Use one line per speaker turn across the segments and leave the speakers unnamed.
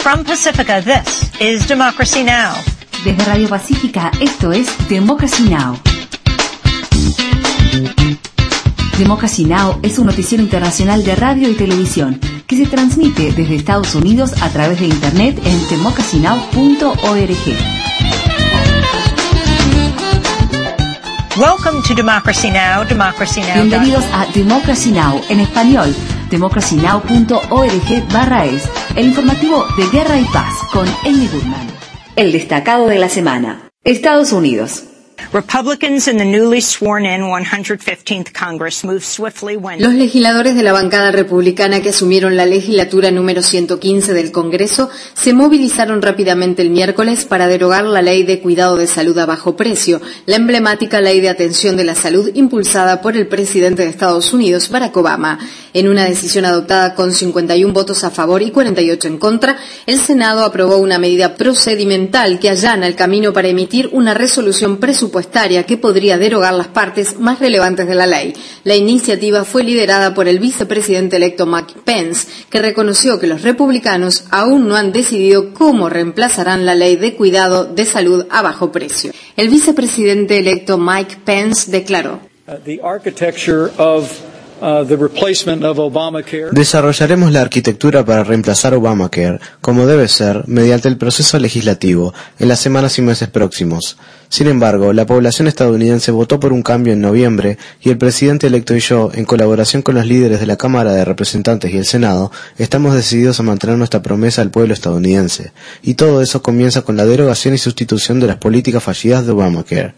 From Pacifica, this is Democracy Now!
Desde Radio Pacífica, esto es Democracy Now! Democracy Now! Es un noticiero internacional de radio y televisión que se transmite desde Estados Unidos a través de Internet en democracynow.org.
Welcome to Democracy Now! Democracy Now!
Bienvenidos a Democracy Now! En español, democracynow.org/es, el informativo de Guerra y Paz con Amy Goodman. El destacado de la semana. Estados Unidos.
Republicans in the newly sworn-in 115th Congress moved swiftly when...
Los legisladores de la bancada republicana que asumieron la legislatura número 115 del Congreso se movilizaron rápidamente el miércoles para derogar la Ley de Cuidado de Salud a Bajo Precio, la emblemática Ley de Atención de la Salud impulsada por el presidente de Estados Unidos, Barack Obama. En una decisión adoptada con 51 votos a favor y 48 en contra, el Senado aprobó una medida procedimental que allana el camino para emitir una resolución presupuestaria que podría derogar las partes más relevantes de la ley. La iniciativa fue liderada por el vicepresidente electo Mike Pence, que reconoció que los republicanos aún no han decidido cómo reemplazarán la ley de cuidado de salud a bajo precio. El vicepresidente electo Mike Pence declaró:
Desarrollaremos la arquitectura para reemplazar Obamacare, como debe ser, mediante el proceso legislativo, en las semanas y meses próximos. Sin embargo, la población estadounidense votó por un cambio en noviembre y el presidente electo y yo, en colaboración con los líderes de la Cámara de Representantes y el Senado, estamos decididos a mantener nuestra promesa al pueblo estadounidense. Y todo eso comienza con la derogación y sustitución de las políticas fallidas de Obamacare.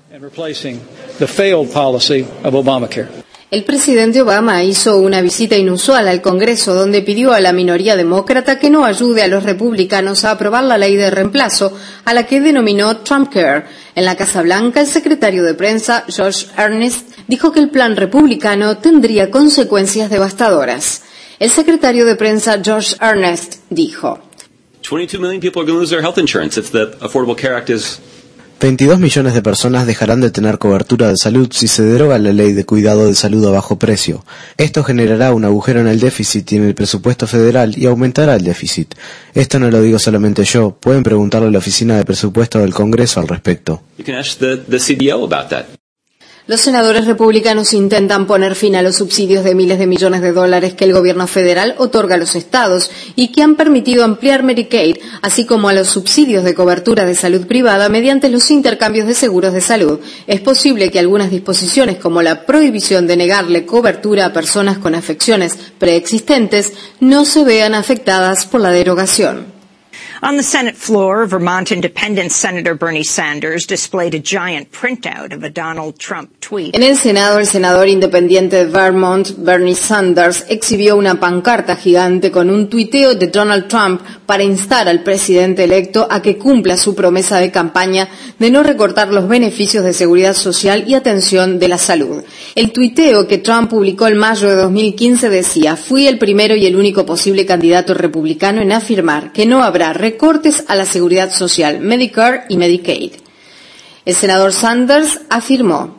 El presidente Obama hizo una visita inusual al Congreso donde pidió a la minoría demócrata que no ayude a los republicanos a aprobar la ley de reemplazo, a la que denominó Trumpcare. En la Casa Blanca, el secretario de prensa, Josh Earnest, dijo que el plan republicano tendría consecuencias devastadoras. El secretario de prensa, Josh Earnest, dijo:
22 million people are going to lose their health insurance if the Affordable Care Act is
22 millones de personas dejarán de tener cobertura de salud si se deroga la ley de cuidado de salud a bajo precio. Esto generará un agujero en el déficit y en el presupuesto federal y aumentará el déficit. Esto no lo digo solamente yo, pueden preguntarle a la Oficina de Presupuesto del Congreso al respecto.
You can ask the CBO about that.
Los senadores republicanos intentan poner fin a los subsidios de miles de millones de dólares que el gobierno federal otorga a los estados y que han permitido ampliar Medicaid, así como a los subsidios de cobertura de salud privada mediante los intercambios de seguros de salud. Es posible que algunas disposiciones, como la prohibición de negarle cobertura a personas con afecciones preexistentes, no se vean afectadas por la derogación.
On the Senate floor, Vermont Independent Senator Bernie Sanders displayed a giant printout of a Donald Trump tweet.
En el Senado, el senador independiente de Vermont, Bernie Sanders, exhibió una pancarta gigante con un tuiteo de Donald Trump para instar al presidente electo a que cumpla su promesa de campaña de no recortar los beneficios de seguridad social y atención de la salud. El tuiteo que Trump publicó en mayo de 2015 decía: "Fui el primero y el único posible candidato republicano en afirmar que no habrá recortes a la seguridad social, Medicare y Medicaid". El senador Sanders afirmó: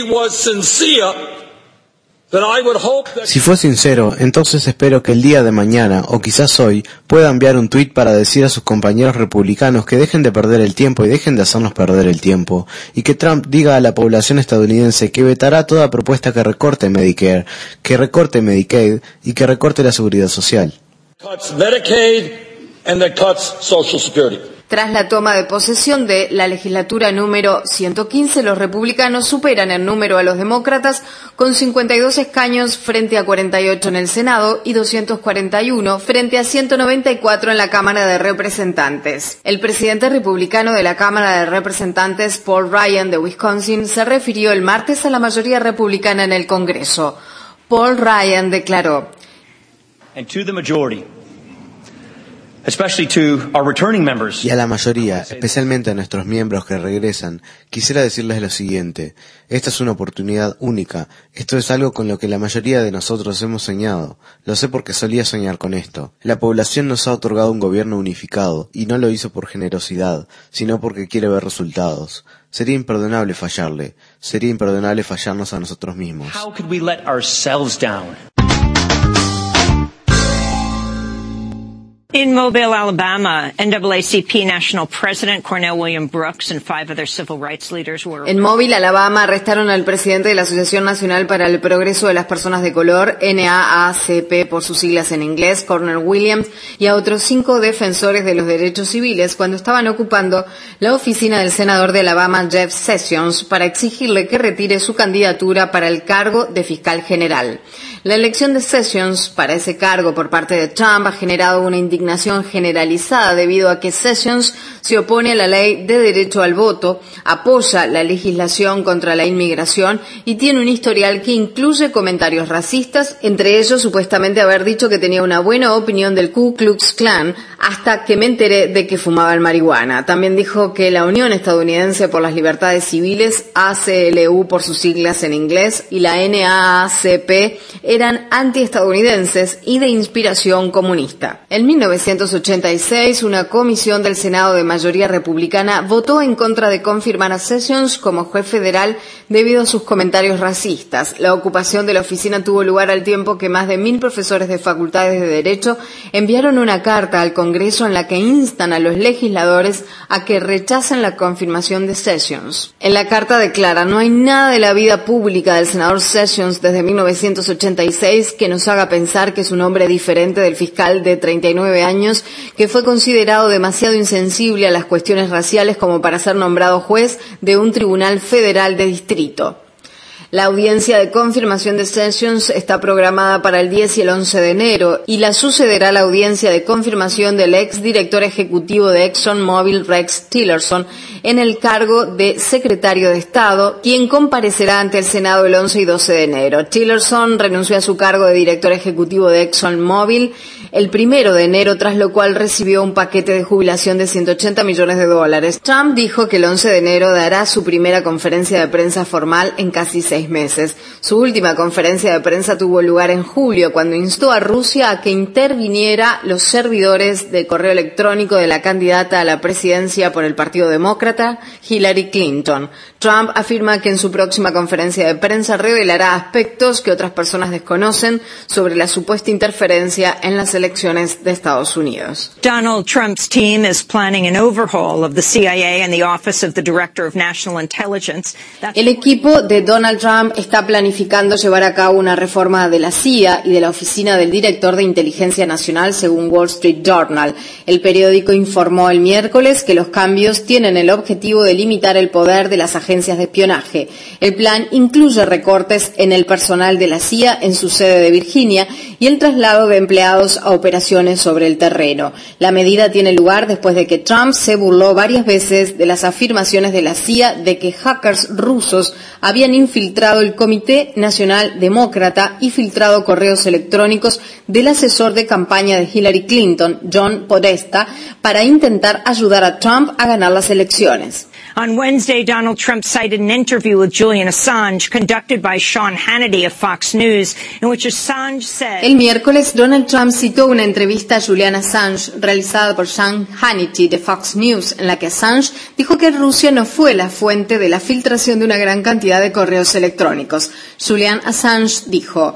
Si fue sincero, entonces espero que el día de mañana, o quizás hoy, pueda enviar un tuit para decir a sus compañeros republicanos que dejen de perder el tiempo y dejen de hacernos perder el tiempo, y que Trump diga a la población estadounidense que vetará toda propuesta que recorte Medicare, que recorte Medicaid y que recorte la seguridad social.
Tras la toma de posesión de la legislatura número 115, los republicanos superan en número a los demócratas con 52 escaños frente a 48 en el Senado y 241 frente a 194 en la Cámara de Representantes. El presidente republicano de la Cámara de Representantes, Paul Ryan, de Wisconsin, se refirió el martes a la mayoría republicana en el Congreso. Paul Ryan declaró:
And to the majority, especially to our returning members.
Y a la mayoría, especialmente a nuestros miembros que regresan, quisiera decirles lo siguiente: esta es una oportunidad única. Esto es algo con lo que la mayoría de nosotros hemos soñado. Lo sé porque solía soñar con esto. La población nos ha otorgado un gobierno unificado, y no lo hizo por generosidad, sino porque quiere ver resultados. Sería imperdonable fallarle. Sería imperdonable fallarnos a nosotros mismos.
How could we let ourselves down?
In Mobile, Alabama, NAACP National President Cornell William Brooks and 5 other civil rights leaders were...
En Mobile, Alabama, arrestaron al presidente de la Asociación Nacional para el Progreso de las Personas de Color, NAACP por sus siglas en inglés, Cornell Williams, y a otros 5 defensores de los derechos civiles cuando estaban ocupando la oficina del senador de Alabama, Jeff Sessions, para exigirle que retire su candidatura para el cargo de fiscal general. La elección de Sessions para ese cargo por parte de Trump ha generado una indignación generalizada debido a que Sessions se opone a la ley de derecho al voto, apoya la legislación contra la inmigración y tiene un historial que incluye comentarios racistas, entre ellos supuestamente haber dicho que tenía una buena opinión del Ku Klux Klan hasta que me enteré de que fumaban marihuana. También dijo que la Unión Estadounidense por las Libertades Civiles, ACLU por sus siglas en inglés, y la NAACP eran antiestadounidenses y de inspiración comunista. En 1986, una comisión del Senado de mayoría republicana votó en contra de confirmar a Sessions como juez federal debido a sus comentarios racistas. La ocupación de la oficina tuvo lugar al tiempo que más de 1.000 profesores de facultades de Derecho enviaron una carta al Congreso en la que instan a los legisladores a que rechacen la confirmación de Sessions. En la carta declara: no hay nada de la vida pública del senador Sessions desde 1986 que nos haga pensar que es un hombre diferente del fiscal de 39 años que fue considerado demasiado insensible a las cuestiones raciales como para ser nombrado juez de un tribunal federal de distrito. La audiencia de confirmación de Sessions está programada para el 10 y el 11 de enero y la sucederá la audiencia de confirmación del ex director ejecutivo de ExxonMobil, Rex Tillerson, en el cargo de secretario de Estado, quien comparecerá ante el Senado el 11 y 12 de enero. Tillerson renunció a su cargo de director ejecutivo de ExxonMobil el 1 de enero, tras lo cual recibió un paquete de jubilación de $180 millones. Trump dijo que el 11 de enero dará su primera conferencia de prensa formal en casi 6 meses. Su última conferencia de prensa tuvo lugar en julio, cuando instó a Rusia a que interviniera los servidores de correo electrónico de la candidata a la presidencia por el Partido Demócrata, Hillary Clinton. Trump afirma que en su próxima conferencia de prensa revelará aspectos que otras personas desconocen sobre la supuesta interferencia en las elecciones de Estados Unidos.
Donald Trump's team is planning an overhaul of the CIA and the Office of the Director of National Intelligence.
El equipo de Donald Trump está planificando llevar a cabo una reforma de la CIA y de la Oficina del Director de Inteligencia Nacional, según Wall Street Journal. El periódico informó el miércoles que los cambios tienen el objetivo de limitar el poder de las agencias de espionaje. El plan incluye recortes en el personal de la CIA en su sede de Virginia y el traslado de empleados a operaciones sobre el terreno. La medida tiene lugar después de que Trump se burló varias veces de las afirmaciones de la CIA de que hackers rusos habían infiltrado el Comité Nacional Demócrata y filtrado correos electrónicos del asesor de campaña de Hillary Clinton, John Podesta, para intentar ayudar a Trump a ganar las elecciones.
On Wednesday, Donald Trump cited an interview with Julian Assange conducted by Sean Hannity of Fox News, in which Assange said...
El miércoles, Donald Trump citó una entrevista a Julian Assange realizada por Sean Hannity de Fox News, en la que Assange dijo que Rusia no fue la fuente de la filtración de una gran cantidad de correos electrónicos. Julian Assange dijo: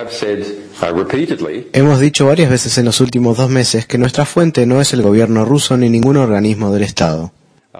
hemos dicho varias veces en los últimos 2 meses que nuestra fuente no es el gobierno ruso ni ningún organismo del Estado.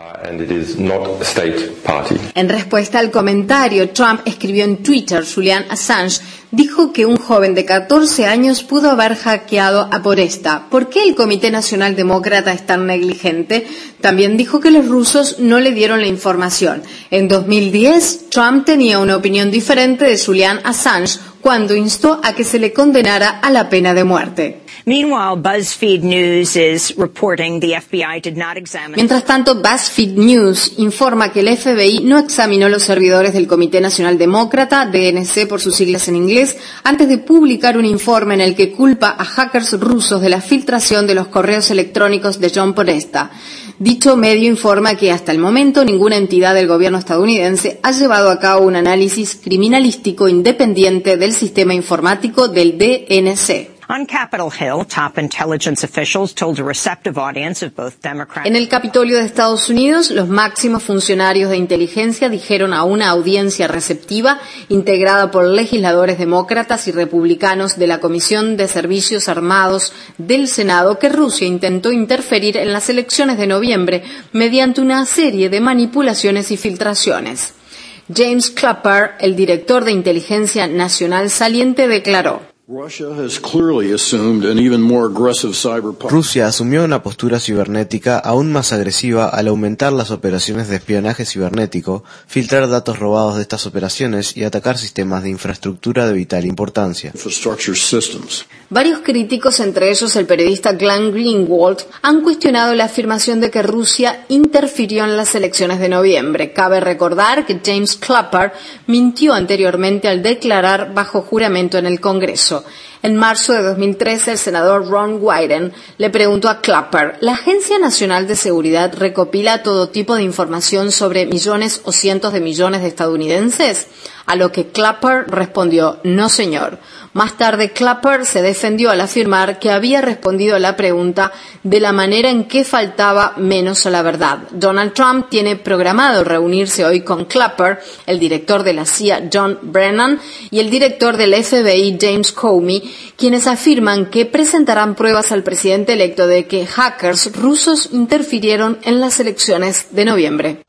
En respuesta al comentario, Trump escribió en Twitter: Julian Assange dijo que un joven de 14 años pudo haber hackeado a Podesta. ¿Por qué el Comité Nacional Demócrata es tan negligente? También dijo que los rusos no le dieron la información. En 2010, Trump tenía una opinión diferente de Julian Assange cuando instó a que se le condenara a la pena de muerte.
Meanwhile, BuzzFeed News is reporting the FBI did not examine...
Mientras tanto, BuzzFeed News informa que el FBI no examinó los servidores del Comité Nacional Demócrata, DNC por sus siglas en inglés, antes de publicar un informe en el que culpa a hackers rusos de la filtración de los correos electrónicos de John Podesta. Dicho medio informa que hasta el momento ninguna entidad del gobierno estadounidense ha llevado a cabo un análisis criminalístico independiente del sistema informático del DNC.
On Capitol Hill, top intelligence officials told a receptive audience of both Democrats.
En el Capitolio de Estados Unidos, los máximos funcionarios de inteligencia dijeron a una audiencia receptiva integrada por legisladores demócratas y republicanos de la Comisión de Servicios Armados del Senado que Rusia intentó interferir en las elecciones de noviembre mediante una serie de manipulaciones y filtraciones. James Clapper, el director de inteligencia nacional saliente, declaró:
Rusia asumió una postura cibernética aún más agresiva al aumentar las operaciones de espionaje cibernético, filtrar datos robados de estas operaciones y atacar sistemas de infraestructura de vital importancia.
Varios críticos, entre ellos el periodista Glenn Greenwald, han cuestionado la afirmación de que Rusia interfirió en las elecciones de noviembre. Cabe recordar que James Clapper mintió anteriormente al declarar bajo juramento en el Congreso. En marzo de 2013, el senador Ron Wyden le preguntó a Clapper: ¿la Agencia Nacional de Seguridad recopila todo tipo de información sobre millones o cientos de millones de estadounidenses? A lo que Clapper respondió: no, señor. Más tarde, Clapper se defendió al afirmar que había respondido a la pregunta de la manera en que faltaba menos a la verdad. Donald Trump tiene programado reunirse hoy con Clapper, el director de la CIA, John Brennan, y el director del FBI, James Comey, quienes afirman que presentarán pruebas al presidente electo de que hackers rusos interfirieron en las elecciones de noviembre.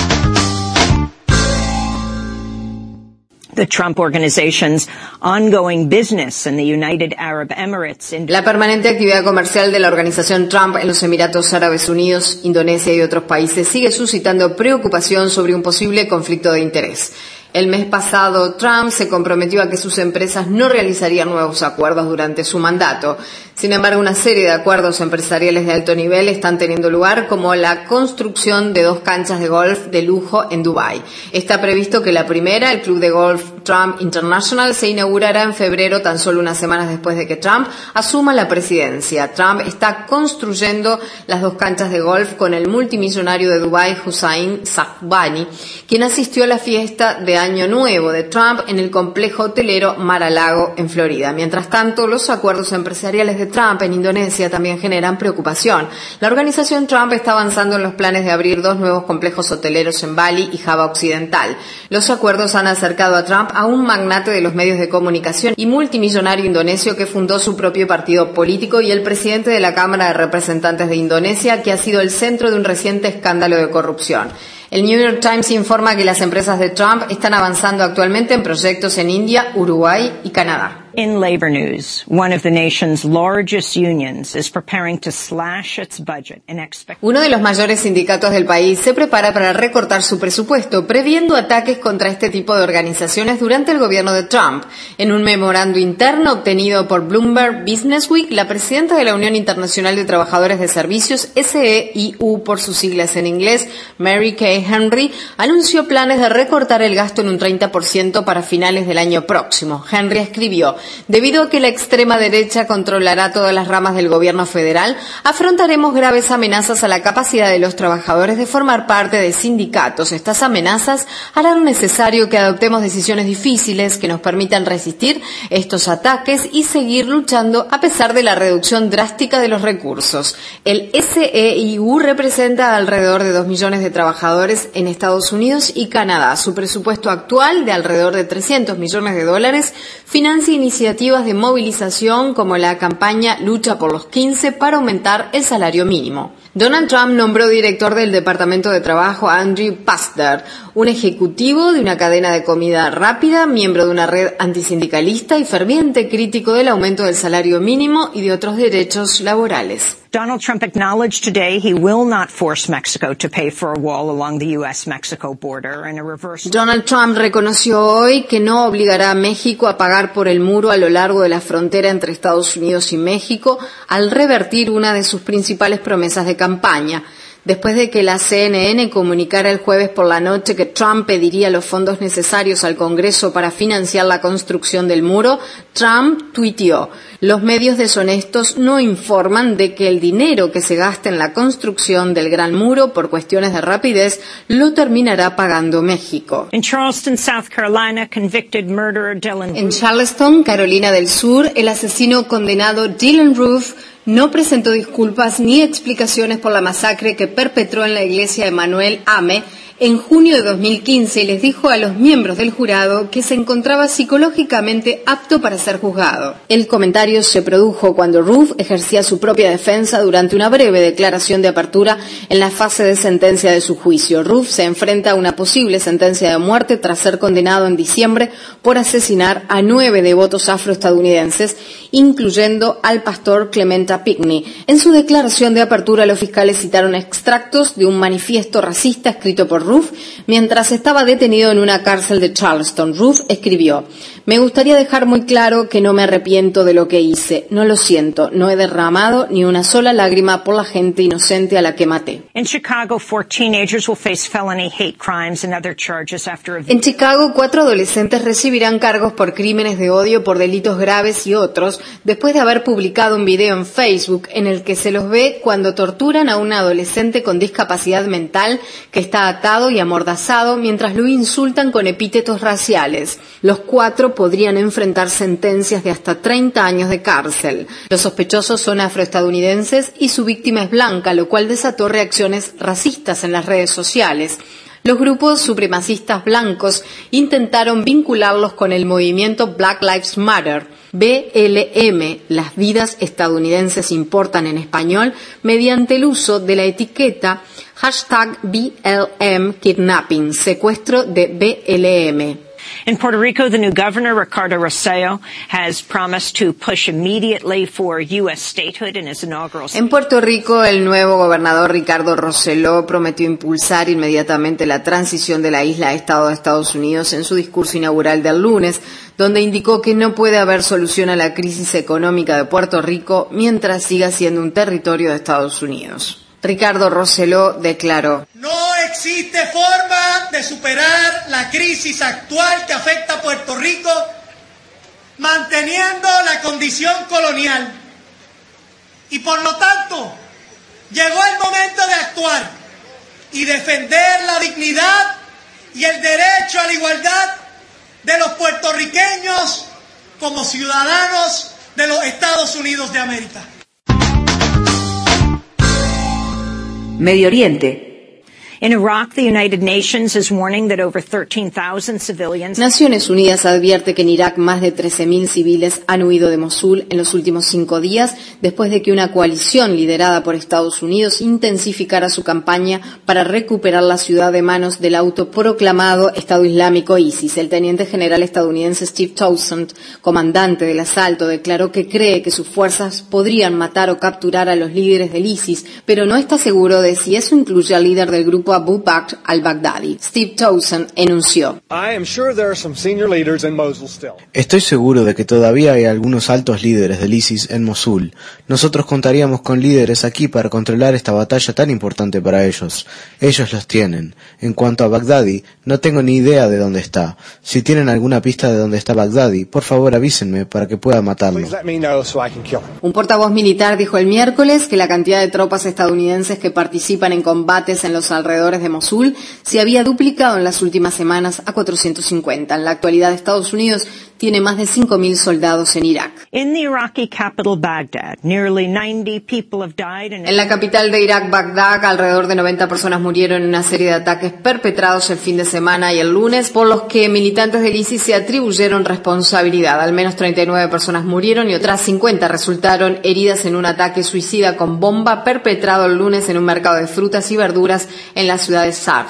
The Trump Organization's ongoing business in the United Arab Emirates.
La permanente actividad comercial de la organización Trump en los Emiratos Árabes Unidos, Indonesia y otros países sigue suscitando preocupación sobre un posible conflicto de interés. El mes pasado, Trump se comprometió a que sus empresas no realizarían nuevos acuerdos durante su mandato. Sin embargo, una serie de acuerdos empresariales de alto nivel están teniendo lugar, como la construcción de 2 canchas de golf de lujo en Dubái. Está previsto que la primera, el club de golf Trump International, se inaugurará en febrero, tan solo unas semanas después de que Trump asuma la presidencia. Trump está construyendo las 2 canchas de golf con el multimillonario de Dubái, Hussain Shahbani, quien asistió a la fiesta de Año Nuevo de Trump en el complejo hotelero Mar-a-Lago en Florida. Mientras tanto, los acuerdos empresariales de Trump en Indonesia también generan preocupación. La organización Trump está avanzando en los planes de abrir 2 nuevos complejos hoteleros en Bali y Java Occidental. Los acuerdos han acercado a Trump a un magnate de los medios de comunicación y multimillonario indonesio que fundó su propio partido político y el presidente de la Cámara de Representantes de Indonesia, que ha sido el centro de un reciente escándalo de corrupción. El New York Times informa que las empresas de Trump están avanzando actualmente en proyectos en India, Uruguay y Canadá.
In labor news, one of the nation's largest unions is preparing to slash its budget in expectation.
Uno de los mayores sindicatos del país se prepara para recortar su presupuesto, previendo ataques contra este tipo de organizaciones durante el gobierno de Trump. En un memorando interno obtenido por Bloomberg Businessweek, la presidenta de la Unión Internacional de Trabajadores de Servicios, SEIU por sus siglas en inglés, Mary Kay Henry, anunció planes de recortar el gasto en un 30% para finales del año próximo. Henry escribió: debido a que la extrema derecha controlará todas las ramas del gobierno federal, afrontaremos graves amenazas a la capacidad de los trabajadores de formar parte de sindicatos. Estas amenazas harán necesario que adoptemos decisiones difíciles que nos permitan resistir estos ataques y seguir luchando a pesar de la reducción drástica de los recursos. El SEIU representa a alrededor de 2 millones de trabajadores en Estados Unidos y Canadá. Su presupuesto actual, de alrededor de $300 millones, financia iniciativas de movilización como la campaña Lucha por los 15 para aumentar el salario mínimo. Donald Trump nombró director del Departamento de Trabajo a Andrew Pastner, un ejecutivo de una cadena de comida rápida, miembro de una red antisindicalista y ferviente crítico del aumento del salario mínimo y de otros derechos laborales.
Donald Trump acknowledged today he will not force Mexico to pay for a wall along the U.S.-Mexico border and a reverse.
Donald Trump reconoció hoy que no obligará a México a pagar por el muro a lo largo de la frontera entre Estados Unidos y México, al revertir una de sus principales promesas de campaña. Después de que la CNN comunicara el jueves por la noche que Trump pediría los fondos necesarios al Congreso para financiar la construcción del muro, Trump tuiteó: "Los medios deshonestos no informan de que el dinero que se gasta en la construcción del Gran Muro por cuestiones de rapidez lo terminará pagando México".
En Charleston, South Carolina, convicted murderer Dylan
En Charleston, Carolina del Sur, el asesino condenado Dylan Roof no presentó disculpas ni explicaciones por la masacre que perpetró en la iglesia Emanuel Ame en junio de 2015 y les dijo a los miembros del jurado que se encontraba psicológicamente apto para ser juzgado. El comentario se produjo cuando Roof ejercía su propia defensa durante una breve declaración de apertura en la fase de sentencia de su juicio. Roof se enfrenta a una posible sentencia de muerte tras ser condenado en diciembre por asesinar a 9 devotos afroestadounidenses, incluyendo al pastor Clementa Pinckney. En su declaración de apertura, los fiscales citaron extractos de un manifiesto racista escrito por Roof mientras estaba detenido en una cárcel de Charleston. Roof escribió: "Me gustaría dejar muy claro que no me arrepiento de lo que hice. No lo siento. No he derramado ni una sola lágrima por la gente inocente a la que maté".
In Chicago, 4 teenagers will face felony hate crimes and other charges after
En Chicago, 4 adolescentes recibirán cargos por crímenes de odio por delitos graves y otros después de haber publicado un video en Facebook en el que se los ve cuando torturan a un adolescente con discapacidad mental que está atado y amordazado mientras lo insultan con epítetos raciales. Los 4 podrían enfrentar sentencias de hasta 30 años de cárcel. Los sospechosos son afroestadounidenses y su víctima es blanca, lo cual desató reacciones racistas en las redes sociales. Los grupos supremacistas blancos intentaron vincularlos con el movimiento Black Lives Matter, BLM, las vidas estadounidenses importan en español, mediante el uso de la etiqueta #BLM Kidnapping, secuestro de BLM.
In Puerto Rico, the new governor, Ricardo Rosselló, has promised to push immediately for U.S. statehood in his inaugural.
En Puerto Rico, el nuevo gobernador Ricardo Rosselló prometió impulsar inmediatamente la transición de la isla a Estado de Estados Unidos en su discurso inaugural del lunes, donde indicó que no puede haber solución a la crisis económica de Puerto Rico mientras siga siendo un territorio de Estados Unidos. Ricardo Rosselló declaró:
"No existe forma de superar la crisis actual que afecta a Puerto Rico manteniendo la condición colonial. Y por lo tanto, llegó el momento de actuar y defender la dignidad y el derecho a la igualdad de los puertorriqueños como ciudadanos de los Estados Unidos de América".
Medio Oriente.
In Iraq, the United Nations is warning that over 13,000 civilians.
Naciones Unidas advierte que en Irak más de 13.000 civiles han huido de Mosul en los últimos 5 días después de que una coalición liderada por Estados Unidos intensificara su campaña para recuperar la ciudad de manos del autoproclamado Estado Islámico ISIS. El teniente general estadounidense Steve Townsend, comandante del asalto, declaró que cree que sus fuerzas podrían matar o capturar a los líderes del ISIS, pero no está seguro de si eso incluye al líder del grupo Abu Bakr al-Baghdadi. Steve Townsend enunció:
"Estoy seguro de que todavía hay algunos altos líderes del ISIS en Mosul. Nosotros contaríamos con líderes aquí para controlar esta batalla tan importante para ellos. Ellos los tienen. En cuanto a Baghdadi, no tengo ni idea de dónde está. Si tienen alguna pista de dónde está Baghdadi, por favor avísenme para que pueda matarlo".
Un portavoz militar dijo el miércoles que la cantidad de tropas estadounidenses que participan en combates en los alrededores de Mosul se había duplicado en las últimas semanas a 450. En la actualidad, Estados Unidos tiene más de 5.000 soldados en Irak.
In the Iraqi capital, Baghdad, nearly 90 people have died
En la capital de Irak, Bagdad, alrededor de 90 personas murieron en una serie de ataques perpetrados el fin de semana y el lunes, por los que militantes del ISIS se atribuyeron responsabilidad. Al menos 39 personas murieron y otras 50 resultaron heridas en un ataque suicida con bomba perpetrado el lunes en un mercado de frutas y verduras en la ciudad de Sar.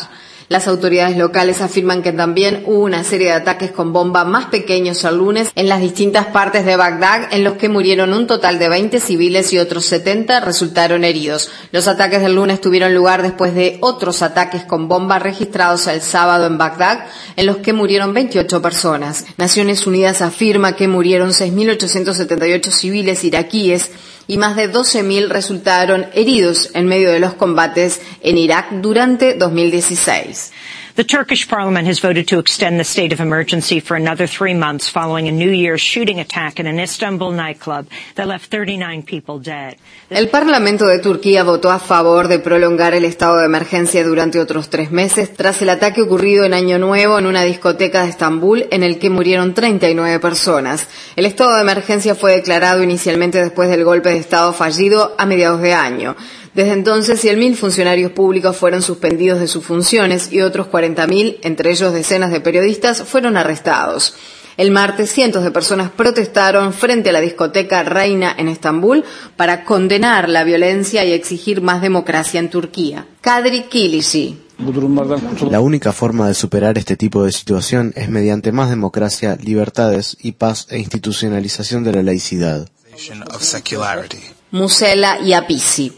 Las autoridades locales afirman que también hubo una serie de ataques con bomba más pequeños el lunes en las distintas partes de Bagdad, en los que murieron un total de 20 civiles y otros 70 resultaron heridos. Los ataques del lunes tuvieron lugar después de otros ataques con bomba registrados el sábado en Bagdad, en los que murieron 28 personas. Naciones Unidas afirma que murieron 6.878 civiles iraquíes y más de 12.000 resultaron heridos en medio de los combates en Irak durante 2016.
The Turkish parliament has voted to extend the state of emergency for another 3 months following a New Year's shooting attack in an Istanbul nightclub that left 39 people dead.
El Parlamento de Turquía votó a favor de prolongar el estado de emergencia durante otros 3 meses tras el ataque ocurrido en Año Nuevo en una discoteca de Estambul en el que murieron 39 personas. El estado de emergencia fue declarado inicialmente después del golpe de estado fallido a mediados de año. Desde entonces, 100.000 funcionarios públicos fueron suspendidos de sus funciones y otros 40.000, entre ellos decenas de periodistas, fueron arrestados. El martes, cientos de personas protestaron frente a la discoteca Reina en Estambul para condenar la violencia y exigir más democracia en Turquía. Kadri Kilisi.
La única forma de superar este tipo de situación es mediante más democracia, libertades y paz e institucionalización de la laicidad.
Musela y Apisi.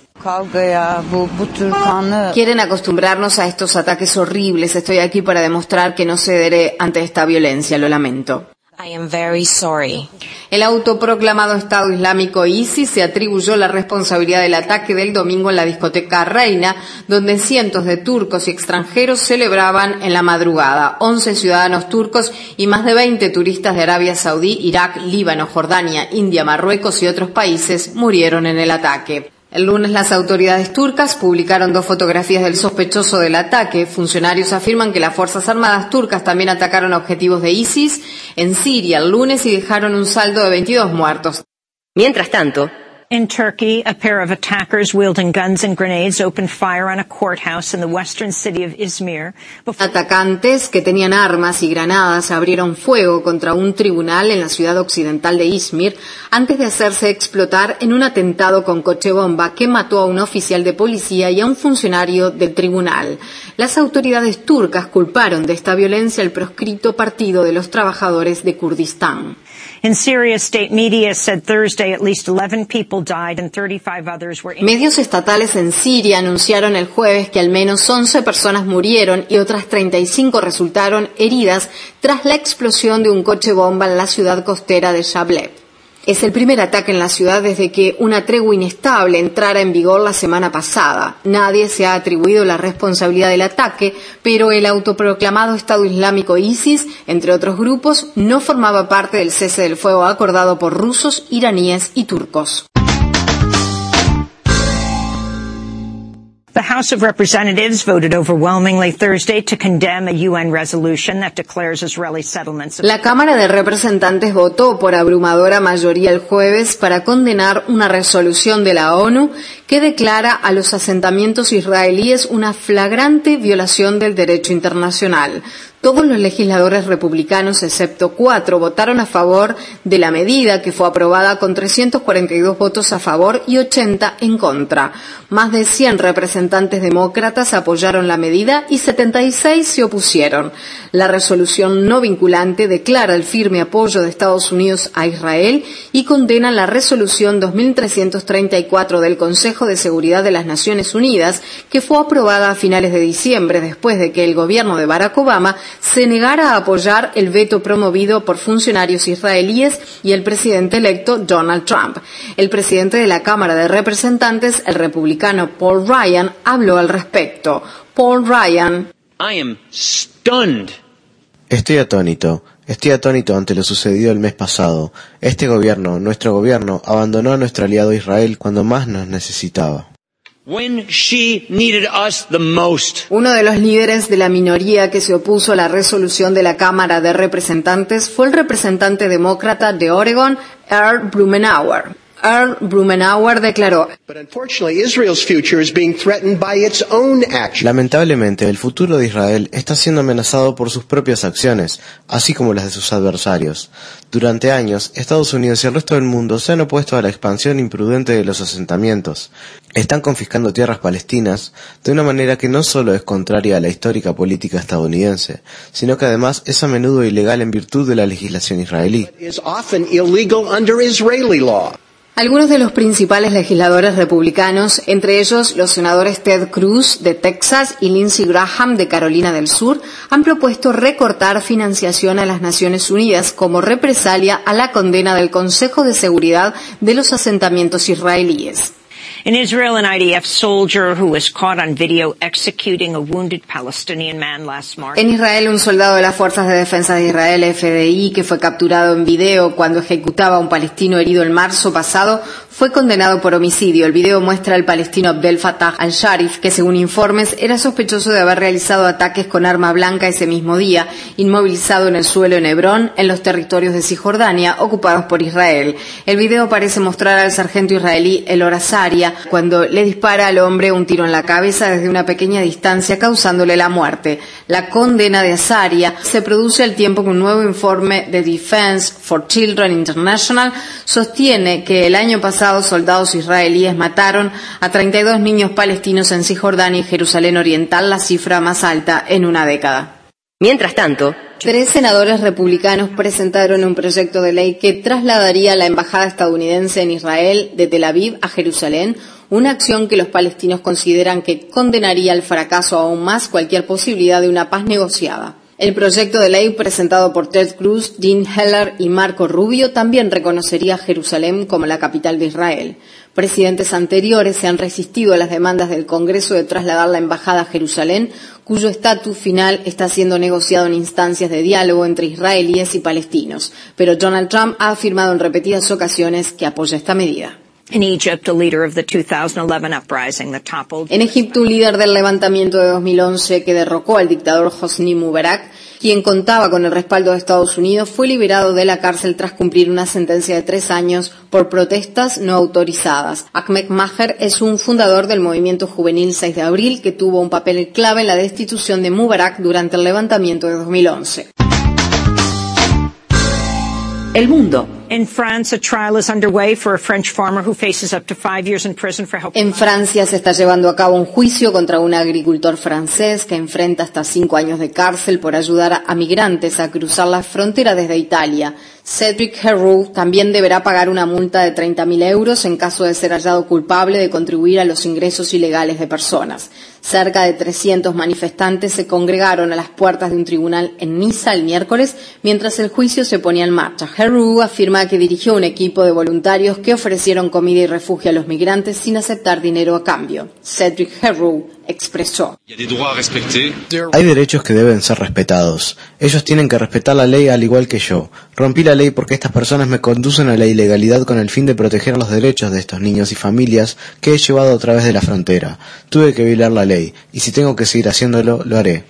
Quieren acostumbrarnos a estos ataques horribles. Estoy aquí para demostrar que no cederé ante esta violencia, lo lamento.
I am very sorry.
El autoproclamado Estado Islámico ISIS se atribuyó la responsabilidad del ataque del domingo en la discoteca Reina, donde cientos de turcos y extranjeros celebraban en la madrugada. 11 ciudadanos turcos y más de 20 turistas de Arabia Saudí, Irak, Líbano, Jordania, India, Marruecos y otros países murieron en el ataque. El lunes las autoridades turcas publicaron 2 fotografías del sospechoso del ataque. Funcionarios afirman que las Fuerzas Armadas turcas también atacaron objetivos de ISIS en Siria el lunes y dejaron un saldo de 22 muertos.
Mientras tanto,
in Turkey, a pair of attackers wielding guns and grenades opened fire on a courthouse in the western city of Izmir.
Atacantes que tenían armas y granadas abrieron fuego contra un tribunal en la ciudad occidental de Izmir antes de hacerse explotar en un atentado con coche bomba que mató a un oficial de policía y a un funcionario del tribunal. Las autoridades turcas culparon de esta violencia el proscrito Partido de los Trabajadores de Kurdistán.
In Syria, state media said Thursday at least 11 people died and 35 others were injured.
Medios estatales en Siria anunciaron el jueves que al menos 11 personas murieron y otras 35 resultaron heridas tras la explosión de un coche bomba en la ciudad costera de Jableb. Es el primer ataque en la ciudad desde que una tregua inestable entrara en vigor la semana pasada. Nadie se ha atribuido la responsabilidad del ataque, pero el autoproclamado Estado Islámico ISIS, entre otros grupos, no formaba parte del cese del fuego acordado por rusos, iraníes y turcos.
The House of Representatives voted overwhelmingly Thursday to condemn a UN resolution that declares Israeli settlements.
La Cámara de Representantes votó por abrumadora mayoría el jueves para condenar una resolución de la ONU que declara a los asentamientos israelíes una flagrante violación del derecho internacional. Todos los legisladores republicanos, excepto 4, votaron a favor de la medida, que fue aprobada con 342 votos a favor y 80 en contra. Más de 100 representantes demócratas apoyaron la medida y 76 se opusieron. La resolución no vinculante declara el firme apoyo de Estados Unidos a Israel y condena la resolución 2334 del Consejo de Seguridad de las Naciones Unidas, que fue aprobada a finales de diciembre después de que el gobierno de Barack Obama se negara a apoyar el veto promovido por funcionarios israelíes y el presidente electo Donald Trump. El presidente de la Cámara de Representantes, el republicano Paul Ryan, habló al respecto. Paul Ryan.
I am stunned.
Estoy atónito ante lo sucedido el mes pasado. Este gobierno, nuestro gobierno, abandonó a nuestro aliado Israel cuando más nos necesitaba.
When she needed us the most.
Uno de los líderes de la minoría que se opuso a la resolución de la Cámara de Representantes fue el representante demócrata de Oregon, Earl Blumenauer. Earl Blumenauer declaró:
lamentablemente, el futuro de Israel está siendo amenazado por sus propias acciones, así como las de sus adversarios. Durante años, Estados Unidos y el resto del mundo se han opuesto a la expansión imprudente de los asentamientos. Están confiscando tierras palestinas de una manera que no solo es contraria a la histórica política estadounidense, sino que además es a menudo ilegal en virtud de la legislación israelí.
Algunos de los principales legisladores republicanos, entre ellos los senadores Ted Cruz de Texas y Lindsey Graham de Carolina del Sur, han propuesto recortar financiación a las Naciones Unidas como represalia a la condena del Consejo de Seguridad de los asentamientos israelíes.
In Israel, an IDF soldier who was caught on video executing a wounded Palestinian man last March.
En Israel, un soldado de las Fuerzas de Defensa de Israel, FDI, que fue capturado en video cuando ejecutaba a un palestino herido en marzo pasado, fue condenado por homicidio. El video muestra al palestino Abdel Fattah al-Sharif, que según informes era sospechoso de haber realizado ataques con arma blanca ese mismo día, inmovilizado en el suelo en Hebrón, en los territorios de Cisjordania, ocupados por Israel. El video parece mostrar al sargento israelí Elor Azaria cuando le dispara al hombre un tiro en la cabeza desde una pequeña distancia, causándole la muerte. La condena de Azaria se produce al tiempo que un nuevo informe de Defense for Children International sostiene que el año pasado soldados israelíes mataron a 32 niños palestinos en Cisjordania y Jerusalén Oriental, la cifra más alta en una década.
Mientras tanto,
3 senadores republicanos presentaron un proyecto de ley que trasladaría la embajada estadounidense en Israel de Tel Aviv a Jerusalén, una acción que los palestinos consideran que condenaría al fracaso aún más cualquier posibilidad de una paz negociada. El proyecto de ley presentado por Ted Cruz, Dean Heller y Marco Rubio también reconocería a Jerusalén como la capital de Israel. Presidentes anteriores se han resistido a las demandas del Congreso de trasladar la embajada a Jerusalén, cuyo estatus final está siendo negociado en instancias de diálogo entre israelíes y palestinos. Pero Donald Trump ha afirmado en repetidas ocasiones que apoya esta medida.
In Egypt, a leader of the 2011 uprising that toppled.
En Egipto, un líder del levantamiento de 2011 que derrocó al dictador Hosni Mubarak, quien contaba con el respaldo de Estados Unidos, fue liberado de la cárcel tras cumplir una sentencia de 3 años por protestas no autorizadas. Ahmed Maher es un fundador del movimiento juvenil 6 de abril que tuvo un papel clave en la destitución de Mubarak durante el levantamiento de 2011.
El mundo.
In France, a trial is underway for a French farmer who faces up to 5 years in prison for helping.
En Francia se está llevando a cabo un juicio contra un agricultor francés que enfrenta hasta 5 años de cárcel por ayudar a migrantes a cruzar la frontera desde Italia. Cédric Herroux también deberá pagar una multa de 30.000 euros en caso de ser hallado culpable de contribuir a los ingresos ilegales de personas. Cerca de 300 manifestantes se congregaron a las puertas de un tribunal en Niza el miércoles mientras el juicio se ponía en marcha. Herroux afirma que dirigió un equipo de voluntarios que ofrecieron comida y refugio a los migrantes sin aceptar dinero a cambio. Cédric Herroux expresó:
hay derechos que deben ser respetados. Ellos tienen que respetar la ley al igual que yo. Rompí la ley porque estas personas me conducen a la ilegalidad con el fin de proteger los derechos de estos niños y familias que he llevado a través de la frontera. Tuve que violar la ley, y si tengo que seguir haciéndolo, lo haré.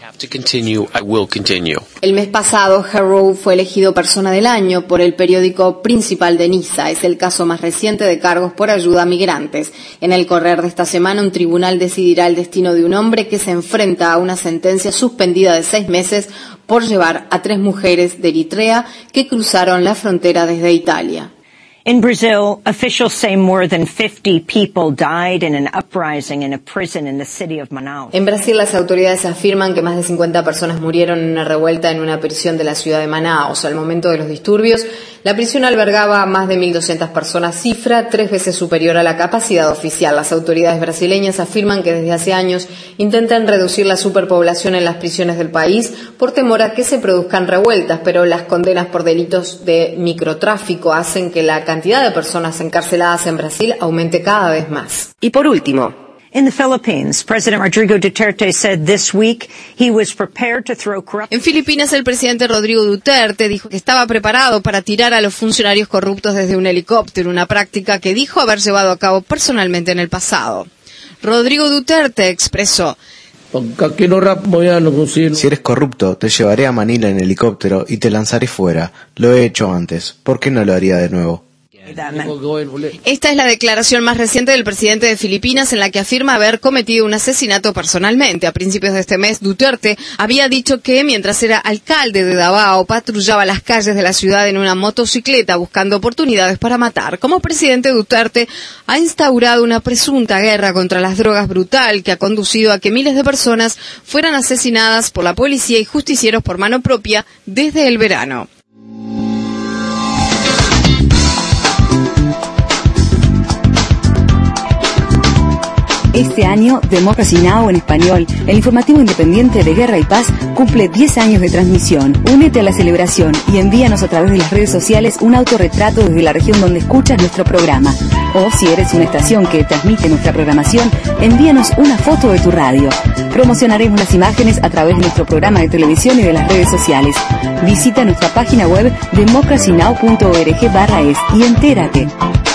El mes pasado, Herroux fue elegido Persona del Año por el periódico principal de Niza. Es el caso más reciente de cargos por ayuda a migrantes. En el correr de esta semana, un tribunal decidirá el destino de un hombre que se enfrenta a una sentencia suspendida de 6 meses por llevar a 3 mujeres de Eritrea que cruzaron la frontera desde Italia.
In Brazil, officials say more than 50 people died in an uprising in a prison in the city of Manaus.
En Brasil, las autoridades afirman que más de 50 personas murieron en una revuelta en una prisión de la ciudad de Manaus. Al momento de los disturbios, la prisión albergaba a más de 1.200 personas, cifra 3 veces superior a la capacidad oficial. Las autoridades brasileñas afirman que desde hace años intentan reducir la superpoblación en las prisiones del país por temor a que se produzcan revueltas, pero las condenas por delitos de microtráfico hacen que la cantidad de personas encarceladas en Brasil aumente cada vez más.
y por último,
In the Philippines, President Rodrigo Duterte said this week he was prepared to throw corrupt.
En Filipinas, el presidente Rodrigo Duterte dijo que estaba preparado para tirar a los funcionarios corruptos desde un helicóptero, una práctica que dijo haber llevado a cabo personalmente en el pasado. Rodrigo Duterte expresó:
si eres corrupto, te llevaré a Manila en helicóptero y te lanzaré fuera. Lo he hecho antes. ¿Por qué no lo haría de nuevo?
Esta es la declaración más reciente del presidente de Filipinas en la que afirma haber cometido un asesinato personalmente. A principios de este mes, Duterte había dicho que mientras era alcalde de Davao, patrullaba las calles de la ciudad en una motocicleta buscando oportunidades para matar. Como presidente, Duterte ha instaurado una presunta guerra contra las drogas brutal que ha conducido a que miles de personas fueran asesinadas por la policía y justicieros por mano propia desde el verano.
Este año, Democracy Now! En español, el informativo independiente de Guerra y Paz, cumple 10 años de transmisión. Únete a la celebración y envíanos a través de las redes sociales un autorretrato desde la región donde escuchas nuestro programa. O si eres una estación que transmite nuestra programación, envíanos una foto de tu radio. Promocionaremos las imágenes a través de nuestro programa de televisión y de las redes sociales. Visita nuestra página web democracynow.org/es y entérate.